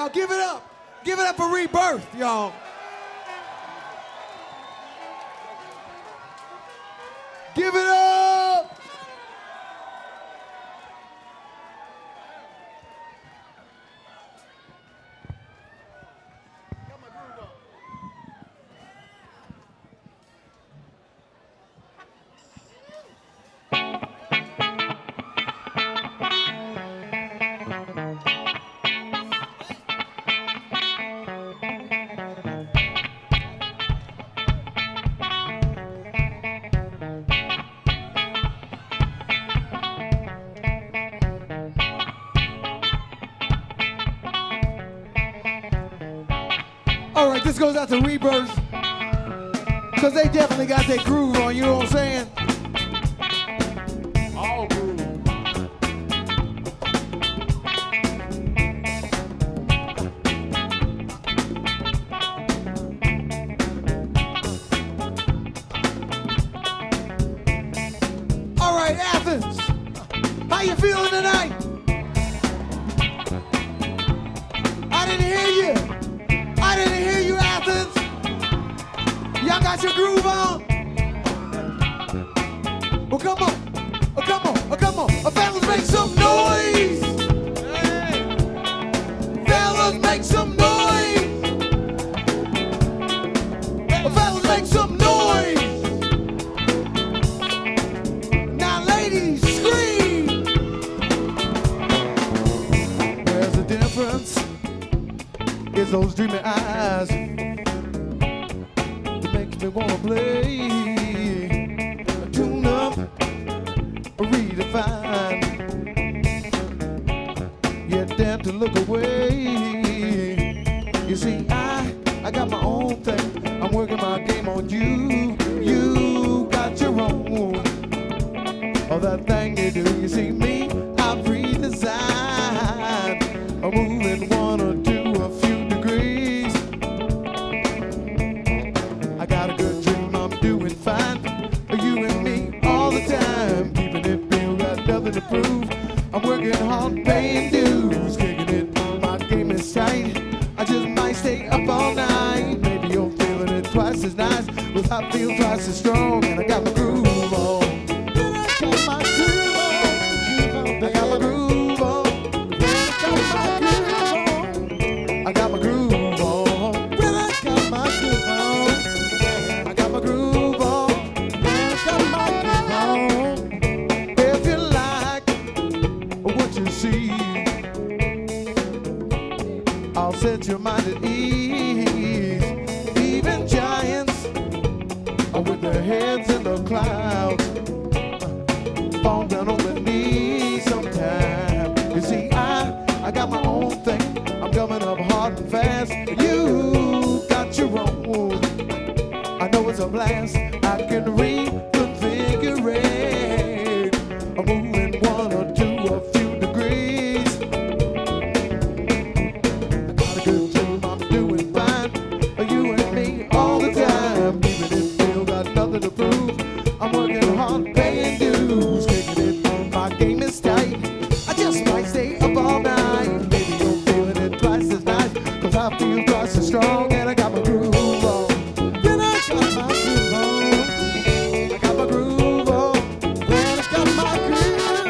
Y'all give it up. Give it up for Rebirth, y'all. Give it up. All right, this goes out to Rebirth, because they definitely got that groove on, you know what I'm saying? All groove. All right, Athens, how you feeling tonight? I didn't hear you. I didn't hear you, Athens. Y'all got your groove on? Well, come on. Oh, come on. Oh, come on. Oh, fellas, make some noise. Hey. Fellas, make some noise. Oh, fellas, make some noise. Now, ladies, scream. There's a difference. It's those dreamy eyes that makes me wanna play. Tune up, redefine. You dare to look away. You see, I got my own thing. I'm working my game on you. You got your own. Oh, that thing you do. You see me, I've redesigned. I'm moving one or two, a few degrees. I got a good dream, I'm doing fine. You and me all the time, keeping it real, got nothing to prove. I'm working hard, paying dues, kicking it. My game is tight. I just might stay up all night. Maybe you're feeling it twice as nice, but I feel twice as strong, and I got my groove on. I got my groove on. I got my groove on. I got my groove on. Well, I got my groove on. I got my groove on. I got my groove on. If you like what you see, I'll set your mind at ease. Even giants with their heads in the clouds fall down on their knees sometime. You see, I got my own thing. I'm coming up hard and fast. You got your own. I know it's a blast. I can reconfigure it. I'm moving one or two, a few degrees. I got a good dream. I'm doing fine. You and me all the time. Keeping it real, got nothing to prove. I'm working hard, paying dues, kicking it. My game is tight. I just might stay up all night. Maybe you're feeling it twice as nice, 'cause I feel twice as strong, and I got my groove on. Then I got my groove on. I got my groove on. Then I got my groove on.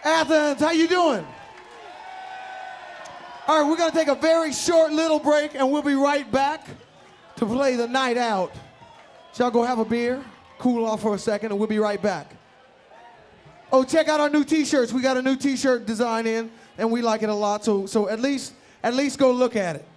Athens, how you doing? All right, we're gonna take a very short little break and we'll be right back to play the night out. So y'all go have a beer, cool off for a second, and we'll be right back. Oh, check out our new t-shirts. We got a new t-shirt design in and we like it a lot, so at least go look at it.